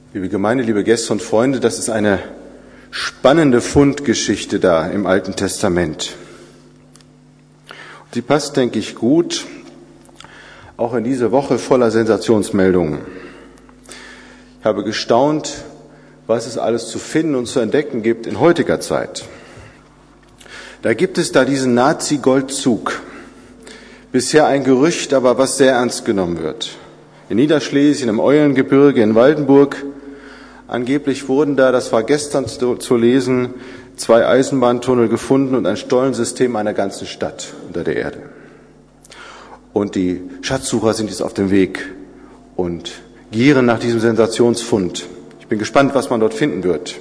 Liebe Gemeinde, liebe Gäste und Freunde, das ist eine spannende Fundgeschichte da im Alten Testament. Sie passt, denke ich, gut auch in diese Woche voller Sensationsmeldungen. Ich habe gestaunt, was es alles zu finden und zu entdecken gibt in heutiger Zeit. Da gibt es diesen Nazi-Goldzug. Bisher ein Gerücht, aber was sehr ernst genommen wird. In Niederschlesien, im Eulengebirge, in Waldenburg, angeblich wurden da, das war gestern zu lesen, 2 Eisenbahntunnel gefunden und ein Stollensystem einer ganzen Stadt unter der Erde. Und die Schatzsucher sind jetzt auf dem Weg und gieren nach diesem Sensationsfund. Ich bin gespannt, was man dort finden wird.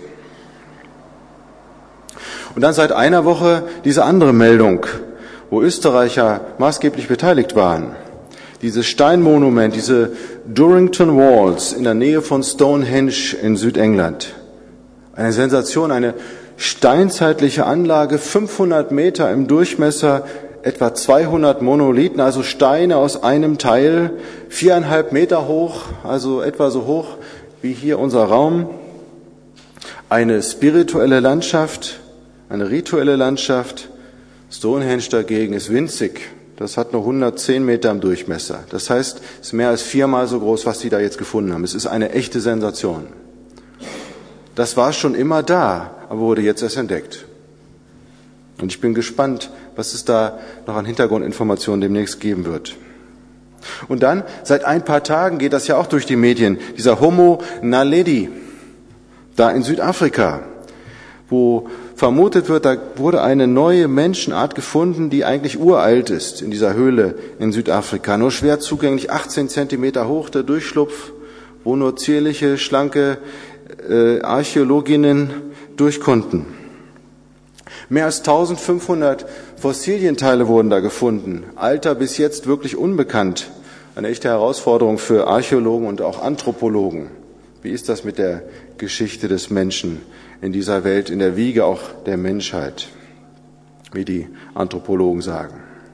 Und dann seit einer Woche diese andere Meldung, wo Österreicher maßgeblich beteiligt waren. Dieses Steinmonument, diese Durrington Walls in der Nähe von Stonehenge in Südengland. Eine Sensation, eine steinzeitliche Anlage, 500 Meter im Durchmesser, etwa 200 Monolithen, also Steine aus einem Teil, 4,5 Meter hoch, also etwa so hoch wie hier unser Raum. Eine spirituelle Landschaft, eine rituelle Landschaft. Stonehenge dagegen ist winzig. Das hat nur 110 Meter im Durchmesser. Das heißt, es ist mehr als 4-mal so groß, was Sie da jetzt gefunden haben. Es ist eine echte Sensation. Das war schon immer da, aber wurde jetzt erst entdeckt. Und ich bin gespannt, was es da noch an Hintergrundinformationen demnächst geben wird. Und dann, seit ein paar Tagen geht das ja auch durch die Medien, dieser Homo naledi, da in Südafrika, wo vermutet wird, da wurde eine neue Menschenart gefunden, die eigentlich uralt ist in dieser Höhle in Südafrika. Nur schwer zugänglich, 18 Zentimeter hoch der Durchschlupf, wo nur zierliche, schlanke Archäologinnen durch konnten. Mehr als 1500 Fossilienteile wurden da gefunden. Alter bis jetzt wirklich unbekannt. Eine echte Herausforderung für Archäologen und auch Anthropologen. Wie ist das mit der Geschichte des Menschen in dieser Welt, in der Wiege auch der Menschheit, wie die Anthropologen sagen?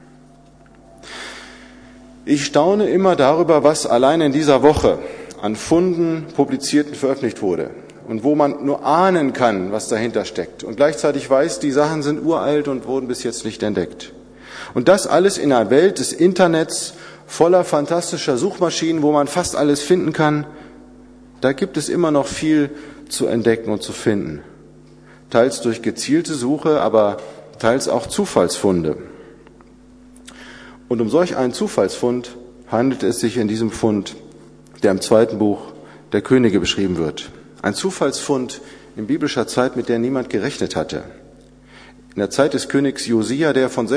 Ich staune immer darüber, was allein in dieser Woche an Funden publiziert und veröffentlicht wurde und wo man nur ahnen kann, was dahinter steckt. Und gleichzeitig weiß, die Sachen sind uralt und wurden bis jetzt nicht entdeckt. Und das alles in einer Welt des Internets voller fantastischer Suchmaschinen, wo man fast alles finden kann. Da gibt es immer noch viel zu entdecken und zu finden. Teils durch gezielte Suche, aber teils auch Zufallsfunde. Und um solch einen Zufallsfund handelt es sich in diesem Fund, der im 2. Buch der Könige beschrieben wird. Ein Zufallsfund in biblischer Zeit, mit der niemand gerechnet hatte. In der Zeit des Königs Josia, der von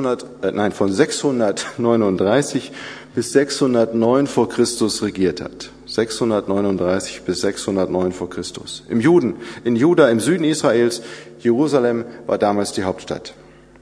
639 bis 609 vor Christus regiert hat. 639 bis 609 vor Christus. In Juda, im Süden Israels, Jerusalem war damals die Hauptstadt.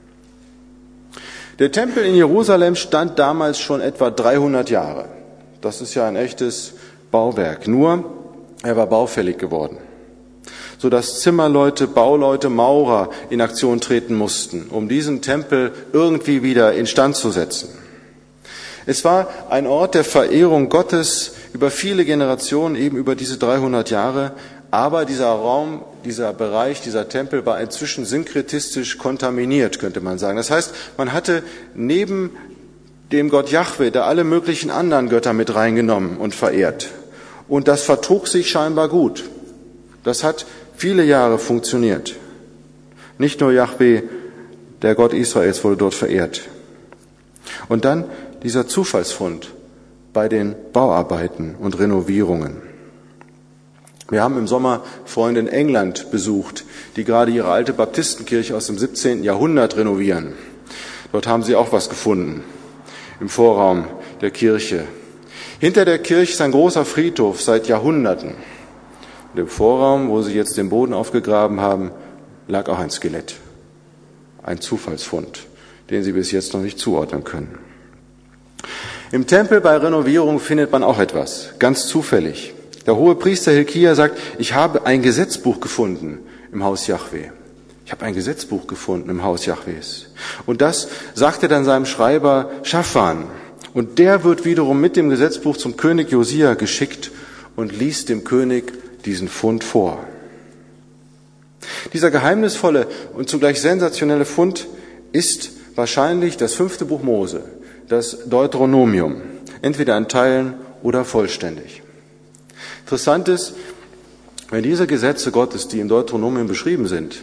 Der Tempel in Jerusalem stand damals schon etwa 300 Jahre. Das ist ja ein echtes Bauwerk. Nur, er war baufällig geworden, sodass Zimmerleute, Bauleute, Maurer in Aktion treten mussten, um diesen Tempel irgendwie wieder instand zu setzen. Es war ein Ort der Verehrung Gottes über viele Generationen, eben über diese 300 Jahre, aber dieser Raum, dieser Bereich, dieser Tempel war inzwischen synkretistisch kontaminiert, könnte man sagen. Das heißt, man hatte neben dem Gott Jahwe da alle möglichen anderen Götter mit reingenommen und verehrt. Und das vertrug sich scheinbar gut. Das hat viele Jahre funktioniert. Nicht nur Jahwe, der Gott Israels, wurde dort verehrt. Und dann dieser Zufallsfund bei den Bauarbeiten und Renovierungen. Wir haben im Sommer Freunde in England besucht, die gerade ihre alte Baptistenkirche aus dem 17. Jahrhundert renovieren. Dort haben sie auch was gefunden im Vorraum der Kirche. Hinter der Kirche ist ein großer Friedhof seit Jahrhunderten. Und im Vorraum, wo sie jetzt den Boden aufgegraben haben, lag auch ein Skelett. Ein Zufallsfund, den sie bis jetzt noch nicht zuordnen können. Im Tempel bei Renovierung findet man auch etwas, ganz zufällig. Der Hohepriester Hilkia sagt, ich habe ein Gesetzbuch gefunden im Haus Jahwe. Ich habe ein Gesetzbuch gefunden im Haus Jahwes. Und das sagt er dann seinem Schreiber Schafan. Und der wird wiederum mit dem Gesetzbuch zum König Josia geschickt und liest dem König diesen Fund vor. Dieser geheimnisvolle und zugleich sensationelle Fund ist wahrscheinlich das 5. Buch Mose, das Deuteronomium, entweder in Teilen oder vollständig. Interessant ist, wenn diese Gesetze Gottes, die im Deuteronomium beschrieben sind,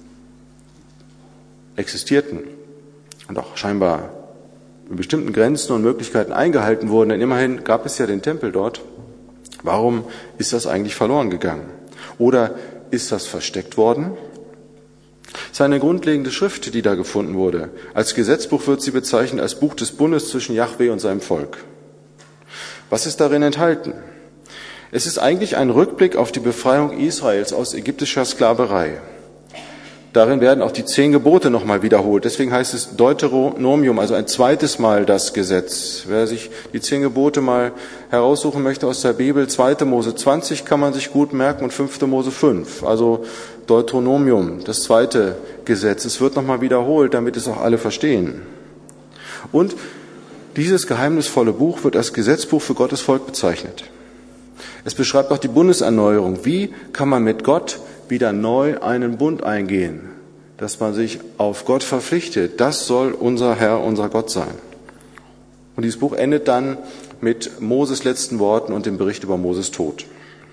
existierten und auch scheinbar in bestimmten Grenzen und Möglichkeiten eingehalten wurden, denn immerhin gab es ja den Tempel dort, warum ist das eigentlich verloren gegangen? Oder ist das versteckt worden? Es ist eine grundlegende Schrift, die da gefunden wurde. Als Gesetzbuch wird sie bezeichnet als Buch des Bundes zwischen Jahwe und seinem Volk. Was ist darin enthalten? Es ist eigentlich ein Rückblick auf die Befreiung Israels aus ägyptischer Sklaverei. Darin werden auch die 10 Gebote nochmal wiederholt. Deswegen heißt es Deuteronomium, also ein zweites Mal das Gesetz. Wer sich die 10 Gebote mal heraussuchen möchte aus der Bibel, 2. Mose 20 kann man sich gut merken und 5. Mose 5. Also Deuteronomium, das zweite Gesetz. Es wird nochmal wiederholt, damit es auch alle verstehen. Und dieses geheimnisvolle Buch wird als Gesetzbuch für Gottes Volk bezeichnet. Es beschreibt auch die Bundeserneuerung. Wie kann man mit Gott wieder neu einen Bund eingehen, dass man sich auf Gott verpflichtet? Das soll unser Herr, unser Gott sein. Und dieses Buch endet dann mit Moses letzten Worten und dem Bericht über Moses Tod.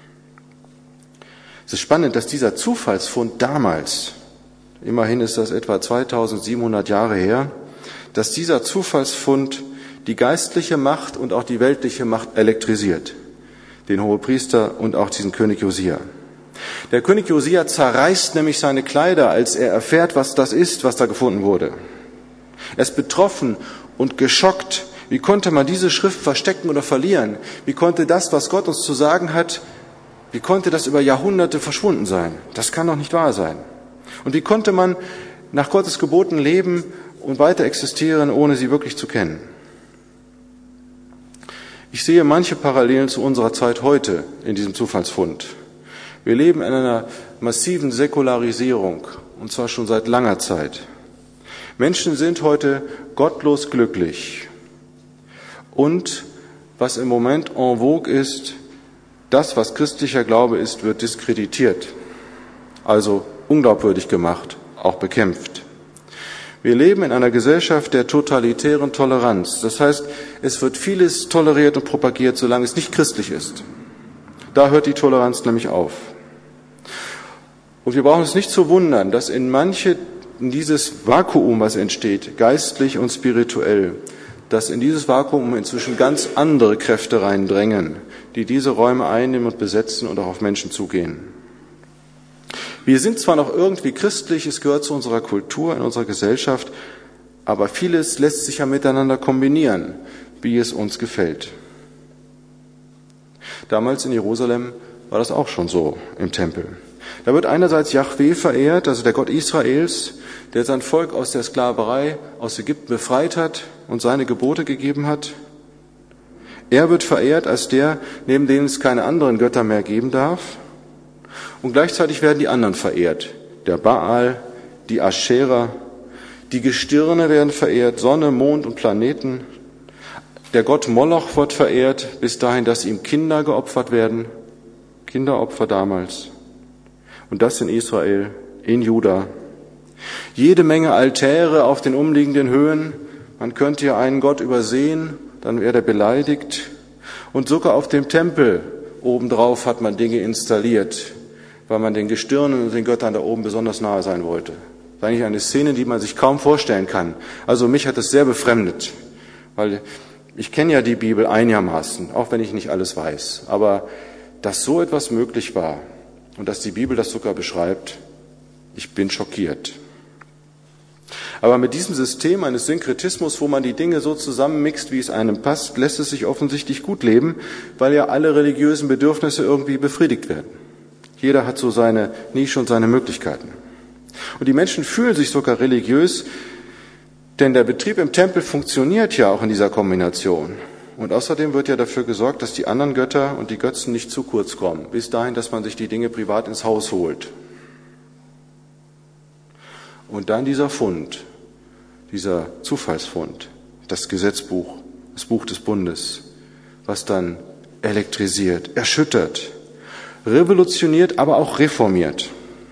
Es ist spannend, dass dieser Zufallsfund damals, immerhin ist das etwa 2700 Jahre her, dass dieser Zufallsfund die geistliche Macht und auch die weltliche Macht elektrisiert. Den Hohepriester und auch diesen König Josia. Der König Josia zerreißt nämlich seine Kleider, als er erfährt, was das ist, was da gefunden wurde. Er ist betroffen und geschockt. Wie konnte man diese Schrift verstecken oder verlieren? Wie konnte das, was Gott uns zu sagen hat, wie konnte das über Jahrhunderte verschwunden sein? Das kann doch nicht wahr sein. Und wie konnte man nach Gottes Geboten leben und weiter existieren, ohne sie wirklich zu kennen? Ich sehe manche Parallelen zu unserer Zeit heute in diesem Zufallsfund. Wir leben in einer massiven Säkularisierung, und zwar schon seit langer Zeit. Menschen sind heute gottlos glücklich. Und was im Moment en vogue ist, das, was christlicher Glaube ist, wird diskreditiert, also unglaubwürdig gemacht, auch bekämpft. Wir leben in einer Gesellschaft der totalitären Toleranz. Das heißt, es wird vieles toleriert und propagiert, solange es nicht christlich ist. Da hört die Toleranz nämlich auf. Und wir brauchen uns nicht zu wundern, dass in dieses Vakuum, was entsteht, geistlich und spirituell, dass in dieses Vakuum inzwischen ganz andere Kräfte reindrängen, die diese Räume einnehmen und besetzen und auch auf Menschen zugehen. Wir sind zwar noch irgendwie christlich, es gehört zu unserer Kultur, in unserer Gesellschaft, aber vieles lässt sich ja miteinander kombinieren, wie es uns gefällt. Damals in Jerusalem war das auch schon so im Tempel. Da wird einerseits Jahwe verehrt, also der Gott Israels, der sein Volk aus der Sklaverei aus Ägypten befreit hat und seine Gebote gegeben hat. Er wird verehrt als der, neben dem es keine anderen Götter mehr geben darf. Und gleichzeitig werden die anderen verehrt. Der Baal, die Aschera, die Gestirne werden verehrt, Sonne, Mond und Planeten. Der Gott Moloch wird verehrt, bis dahin, dass ihm Kinder geopfert werden. Kinderopfer damals. Und das in Israel, in Juda. Jede Menge Altäre auf den umliegenden Höhen. Man könnte ja einen Gott übersehen, dann wäre er beleidigt. Und sogar auf dem Tempel obendrauf hat man Dinge installiert, weil man den Gestirnen und den Göttern da oben besonders nahe sein wollte. Das ist eigentlich eine Szene, die man sich kaum vorstellen kann. Also mich hat es sehr befremdet, weil ich kenne ja die Bibel einigermaßen, auch wenn ich nicht alles weiß. Aber dass so etwas möglich war und dass die Bibel das sogar beschreibt, ich bin schockiert. Aber mit diesem System eines Synkretismus, wo man die Dinge so zusammenmixt, wie es einem passt, lässt es sich offensichtlich gut leben, weil ja alle religiösen Bedürfnisse irgendwie befriedigt werden. Jeder hat so seine Nische und seine Möglichkeiten. Und die Menschen fühlen sich sogar religiös, denn der Betrieb im Tempel funktioniert ja auch in dieser Kombination. Und außerdem wird ja dafür gesorgt, dass die anderen Götter und die Götzen nicht zu kurz kommen, bis dahin, dass man sich die Dinge privat ins Haus holt. Und dann dieser Fund, dieser Zufallsfund, das Gesetzbuch, das Buch des Bundes, was dann elektrisiert, erschüttert, revolutioniert, aber auch reformiert.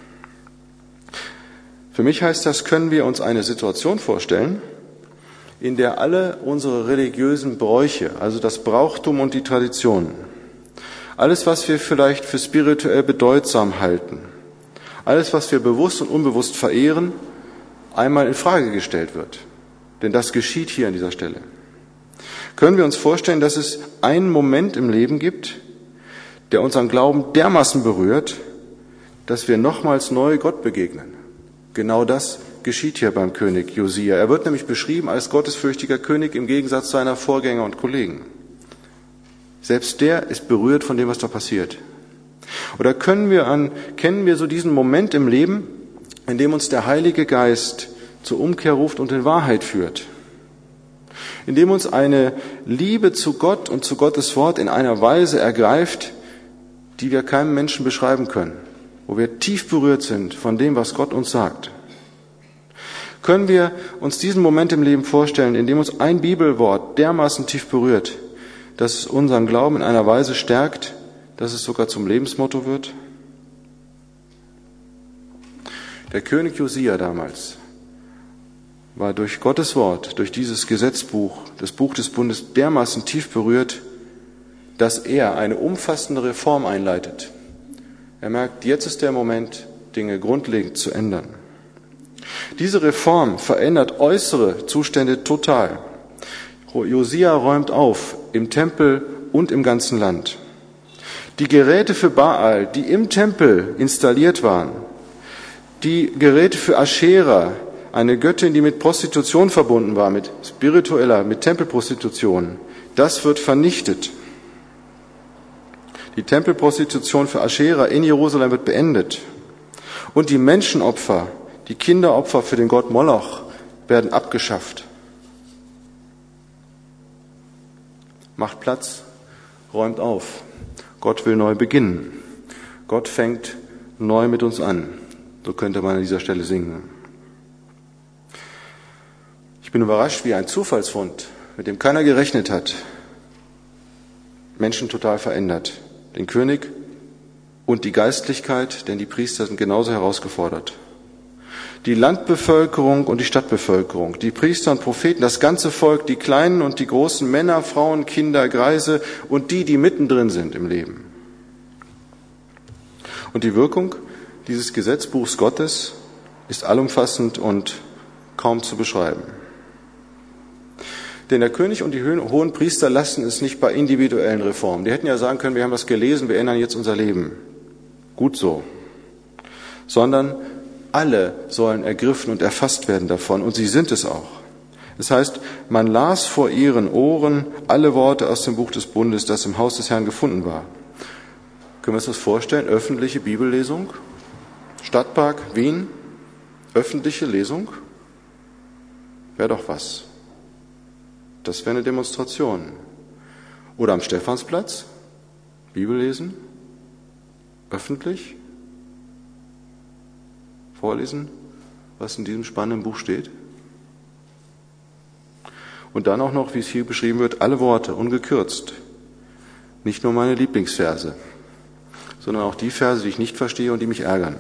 Für mich heißt das, können wir uns eine Situation vorstellen, in der alle unsere religiösen Bräuche, also das Brauchtum und die Traditionen, alles, was wir vielleicht für spirituell bedeutsam halten, alles, was wir bewusst und unbewusst verehren, einmal in Frage gestellt wird. Denn das geschieht hier an dieser Stelle. Können wir uns vorstellen, dass es einen Moment im Leben gibt, der unseren Glauben dermaßen berührt, dass wir nochmals neu Gott begegnen? Genau das geschieht hier beim König Josia. Er wird nämlich beschrieben als gottesfürchtiger König im Gegensatz zu seiner Vorgänger und Kollegen. Selbst der ist berührt von dem, was da passiert. Oder kennen wir so diesen Moment im Leben, in dem uns der Heilige Geist zur Umkehr ruft und in Wahrheit führt? In dem uns eine Liebe zu Gott und zu Gottes Wort in einer Weise ergreift, die wir keinem Menschen beschreiben können, wo wir tief berührt sind von dem, was Gott uns sagt. Können wir uns diesen Moment im Leben vorstellen, in dem uns ein Bibelwort dermaßen tief berührt, dass es unseren Glauben in einer Weise stärkt, dass es sogar zum Lebensmotto wird? Der König Josia damals war durch Gottes Wort, durch dieses Gesetzbuch, das Buch des Bundes, dermaßen tief berührt, dass er eine umfassende Reform einleitet. Er merkt, jetzt ist der Moment, Dinge grundlegend zu ändern. Diese Reform verändert äußere Zustände total. Josia räumt auf im Tempel und im ganzen Land. Die Geräte für Baal, die im Tempel installiert waren, die Geräte für Aschera, eine Göttin, die mit Prostitution verbunden war, mit Tempelprostitution, das wird vernichtet. Die Tempelprostitution für Aschera in Jerusalem wird beendet. Und die Menschenopfer, die Kinderopfer für den Gott Moloch werden abgeschafft. Macht Platz, räumt auf. Gott will neu beginnen. Gott fängt neu mit uns an. So könnte man an dieser Stelle singen. Ich bin überrascht, wie ein Zufallsfund, mit dem keiner gerechnet hat, Menschen total verändert. Den König und die Geistlichkeit, denn die Priester sind genauso herausgefordert. Die Landbevölkerung und die Stadtbevölkerung, die Priester und Propheten, das ganze Volk, die kleinen und die großen Männer, Frauen, Kinder, Greise und die mittendrin sind im Leben. Und die Wirkung dieses Gesetzbuchs Gottes ist allumfassend und kaum zu beschreiben. Denn der König und die hohen Priester lassen es nicht bei individuellen Reformen. Die hätten ja sagen können, wir haben das gelesen, wir ändern jetzt unser Leben. Gut so. Sondern alle sollen ergriffen und erfasst werden davon, und sie sind es auch. Das heißt, man las vor ihren Ohren alle Worte aus dem Buch des Bundes, das im Haus des Herrn gefunden war. Können wir uns das vorstellen? Öffentliche Bibellesung? Stadtpark Wien? Öffentliche Lesung? Wäre doch was. Das wäre eine Demonstration. Oder am Stephansplatz? Bibel lesen? Öffentlich? Vorlesen, was in diesem spannenden Buch steht? Und dann auch noch, wie es hier beschrieben wird, alle Worte, ungekürzt. Nicht nur meine Lieblingsverse, sondern auch die Verse, die ich nicht verstehe und die mich ärgern.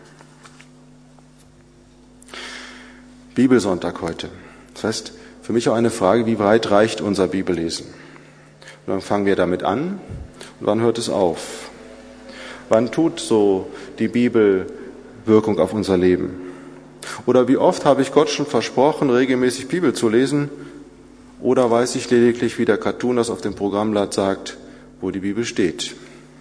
Bibelsonntag heute. Das heißt, für mich auch eine Frage, wie weit reicht unser Bibellesen? Und dann fangen wir damit an und wann hört es auf? Wann tut so die Bibel Wirkung auf unser Leben? Oder wie oft habe ich Gott schon versprochen, regelmäßig Bibel zu lesen? Oder weiß ich lediglich, wie der Cartoon das auf dem Programmblatt sagt, wo die Bibel steht?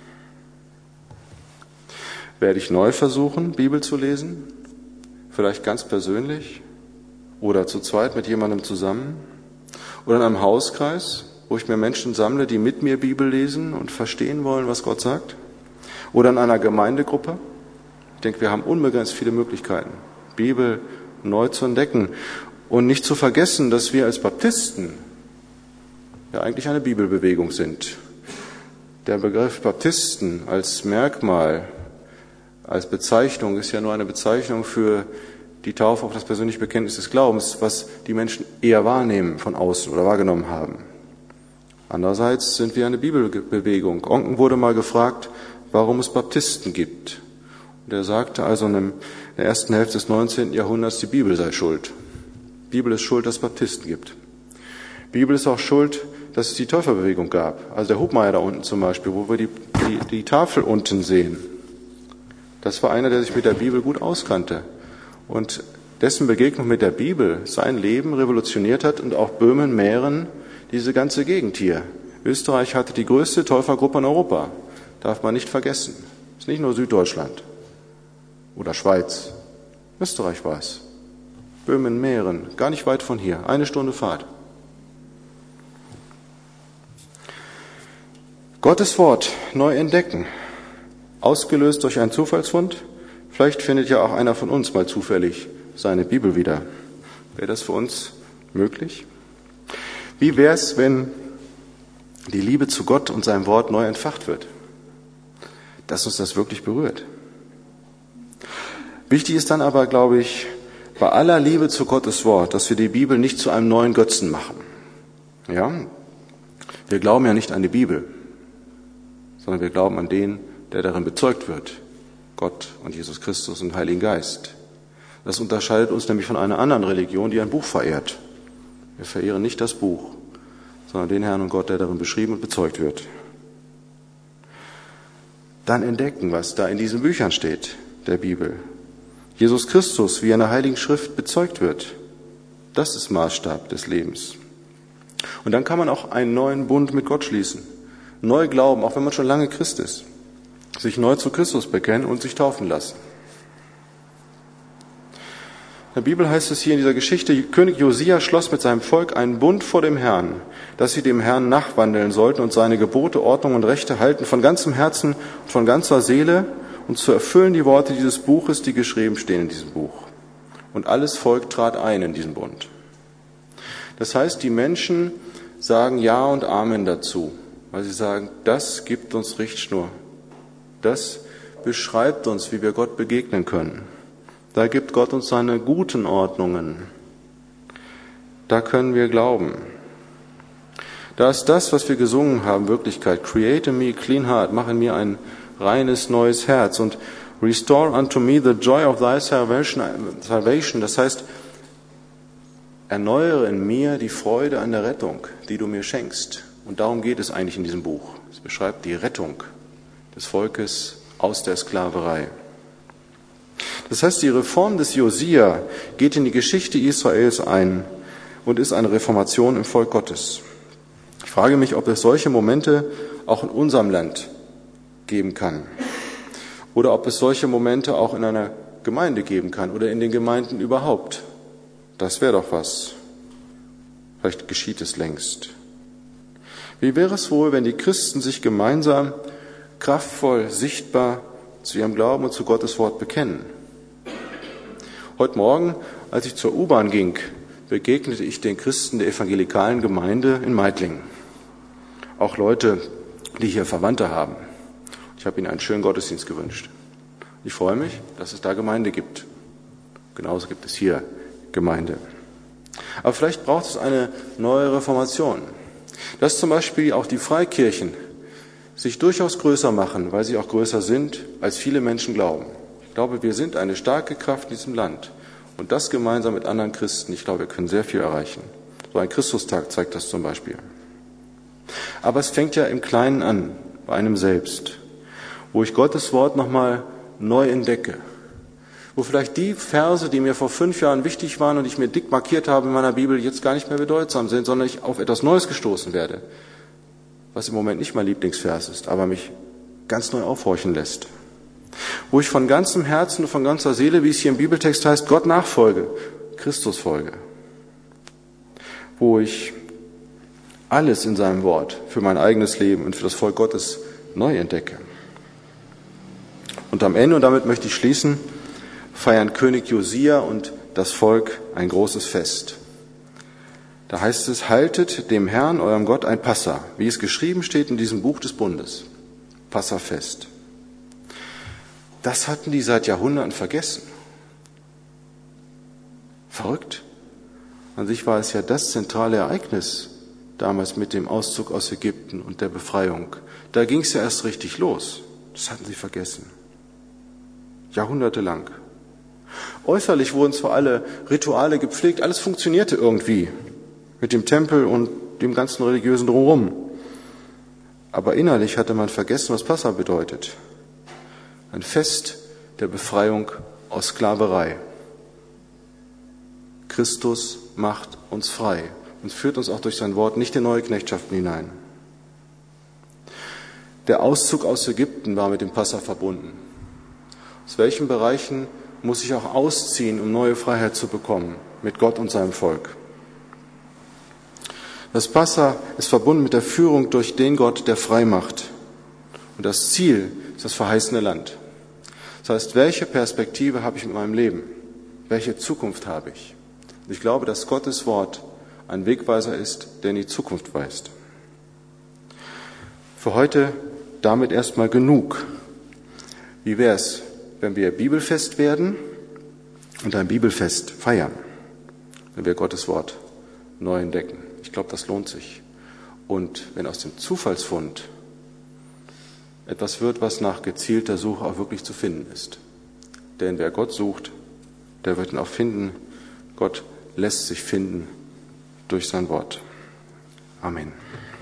Werde ich neu versuchen, Bibel zu lesen? Vielleicht ganz persönlich? Oder zu zweit mit jemandem zusammen? Oder in einem Hauskreis, wo ich mir Menschen sammle, die mit mir Bibel lesen und verstehen wollen, was Gott sagt? Oder in einer Gemeindegruppe? Ich denke, wir haben unbegrenzt viele Möglichkeiten, Bibel neu zu entdecken. Und nicht zu vergessen, dass wir als Baptisten ja eigentlich eine Bibelbewegung sind. Der Begriff Baptisten als Merkmal, als Bezeichnung ist ja nur eine Bezeichnung für die Taufe auf das persönliche Bekenntnis des Glaubens, was die Menschen eher wahrnehmen von außen oder wahrgenommen haben. Andererseits sind wir eine Bibelbewegung. Onken wurde mal gefragt, warum es Baptisten gibt. Und er sagte also in der ersten Hälfte des 19. Jahrhunderts, die Bibel sei schuld. Die Bibel ist schuld, dass es Baptisten gibt. Die Bibel ist auch schuld, dass es die Täuferbewegung gab. Also der Hubmeier da unten zum Beispiel, wo wir die Tafel unten sehen. Das war einer, der sich mit der Bibel gut auskannte und dessen Begegnung mit der Bibel sein Leben revolutioniert hat und auch Böhmen, Mähren, diese ganze Gegend hier. Österreich hatte die größte Täufergruppe in Europa. Darf man nicht vergessen. Es ist nicht nur Süddeutschland oder Schweiz. Österreich war es. Böhmen, Mähren, gar nicht weit von hier. 1 Stunde Fahrt. Gottes Wort neu entdecken. Ausgelöst durch einen Zufallsfund. Vielleicht findet ja auch einer von uns mal zufällig seine Bibel wieder. Wäre das für uns möglich? Wie wäre es, wenn die Liebe zu Gott und seinem Wort neu entfacht wird? Dass uns das wirklich berührt. Wichtig ist dann aber, glaube ich, bei aller Liebe zu Gottes Wort, dass wir die Bibel nicht zu einem neuen Götzen machen. Ja? Wir glauben ja nicht an die Bibel, sondern wir glauben an den, der darin bezeugt wird. Gott und Jesus Christus und Heiligen Geist. Das unterscheidet uns nämlich von einer anderen Religion, die ein Buch verehrt. Wir verehren nicht das Buch, sondern den Herrn und Gott, der darin beschrieben und bezeugt wird. Dann entdecken, was da in diesen Büchern steht, der Bibel. Jesus Christus, wie er in der Heiligen Schrift bezeugt wird. Das ist Maßstab des Lebens. Und dann kann man auch einen neuen Bund mit Gott schließen. Neu glauben, auch wenn man schon lange Christ ist. Sich neu zu Christus bekennen und sich taufen lassen. In der Bibel heißt es hier in dieser Geschichte, König Josia schloss mit seinem Volk einen Bund vor dem Herrn, dass sie dem Herrn nachwandeln sollten und seine Gebote, Ordnung und Rechte halten von ganzem Herzen und von ganzer Seele und zu erfüllen die Worte dieses Buches, die geschrieben stehen in diesem Buch. Und alles Volk trat ein in diesen Bund. Das heißt, die Menschen sagen Ja und Amen dazu, weil sie sagen, das gibt uns Richtschnur. Das beschreibt uns, wie wir Gott begegnen können. Da gibt Gott uns seine guten Ordnungen. Da können wir glauben. Da ist das, was wir gesungen haben, Wirklichkeit. Create in me a clean heart, mach in mir ein reines, neues Herz. Und restore unto me the joy of thy salvation. Das heißt, erneuere in mir die Freude an der Rettung, die du mir schenkst. Und darum geht es eigentlich in diesem Buch. Es beschreibt die Rettung des Volkes aus der Sklaverei. Das heißt, die Reform des Josia geht in die Geschichte Israels ein und ist eine Reformation im Volk Gottes. Ich frage mich, ob es solche Momente auch in unserem Land geben kann. Oder ob es solche Momente auch in einer Gemeinde geben kann oder in den Gemeinden überhaupt. Das wäre doch was. Vielleicht geschieht es längst. Wie wäre es wohl, wenn die Christen sich gemeinsam kraftvoll, sichtbar zu ihrem Glauben und zu Gottes Wort bekennen? Heute Morgen, als ich zur U-Bahn ging, begegnete ich den Christen der evangelikalen Gemeinde in Meidling. Auch Leute, die hier Verwandte haben. Ich habe ihnen einen schönen Gottesdienst gewünscht. Ich freue mich, dass es da Gemeinde gibt. Genauso gibt es hier Gemeinde. Aber vielleicht braucht es eine neue Reformation. Dass zum Beispiel auch die Freikirchen sich durchaus größer machen, weil sie auch größer sind, als viele Menschen glauben. Ich glaube, wir sind eine starke Kraft in diesem Land. Und das gemeinsam mit anderen Christen, ich glaube, wir können sehr viel erreichen. So ein Christustag zeigt das zum Beispiel. Aber es fängt ja im Kleinen an, bei einem selbst, wo ich Gottes Wort nochmal neu entdecke. Wo vielleicht die Verse, die mir vor 5 Jahren wichtig waren und ich mir dick markiert habe in meiner Bibel, jetzt gar nicht mehr bedeutsam sind, sondern ich auf etwas Neues gestoßen werde, was im Moment nicht mein Lieblingsvers ist, aber mich ganz neu aufhorchen lässt. Wo ich von ganzem Herzen und von ganzer Seele, wie es hier im Bibeltext heißt, Gott nachfolge, Christus folge. Wo ich alles in seinem Wort für mein eigenes Leben und für das Volk Gottes neu entdecke. Und am Ende, und damit möchte ich schließen, feiern König Josia und das Volk ein großes Fest. Da heißt es, haltet dem Herrn, eurem Gott, ein Passa, wie es geschrieben steht in diesem Buch des Bundes. Passafest. Das hatten die seit Jahrhunderten vergessen. Verrückt. An sich war es ja das zentrale Ereignis damals mit dem Auszug aus Ägypten und der Befreiung. Da ging es ja erst richtig los. Das hatten sie vergessen. Jahrhundertelang. Äußerlich wurden zwar alle Rituale gepflegt, alles funktionierte irgendwie mit dem Tempel und dem ganzen religiösen Drumherum. Aber innerlich hatte man vergessen, was Passa bedeutet. Ein Fest der Befreiung aus Sklaverei. Christus macht uns frei und führt uns auch durch sein Wort nicht in neue Knechtschaften hinein. Der Auszug aus Ägypten war mit dem Passa verbunden. Aus welchen Bereichen muss ich auch ausziehen, um neue Freiheit zu bekommen mit Gott und seinem Volk? Das Passa ist verbunden mit der Führung durch den Gott, der frei macht. Und das Ziel ist das verheißene Land. Das heißt, welche Perspektive habe ich mit meinem Leben? Welche Zukunft habe ich? Und ich glaube, dass Gottes Wort ein Wegweiser ist, der in die Zukunft weist. Für heute damit erstmal genug. Wie wäre es, wenn wir Bibelfest werden und ein Bibelfest feiern, wenn wir Gottes Wort neu entdecken? Ich glaube, das lohnt sich. Und wenn aus dem Zufallsfund etwas wird, was nach gezielter Suche auch wirklich zu finden ist. Denn wer Gott sucht, der wird ihn auch finden. Gott lässt sich finden durch sein Wort. Amen.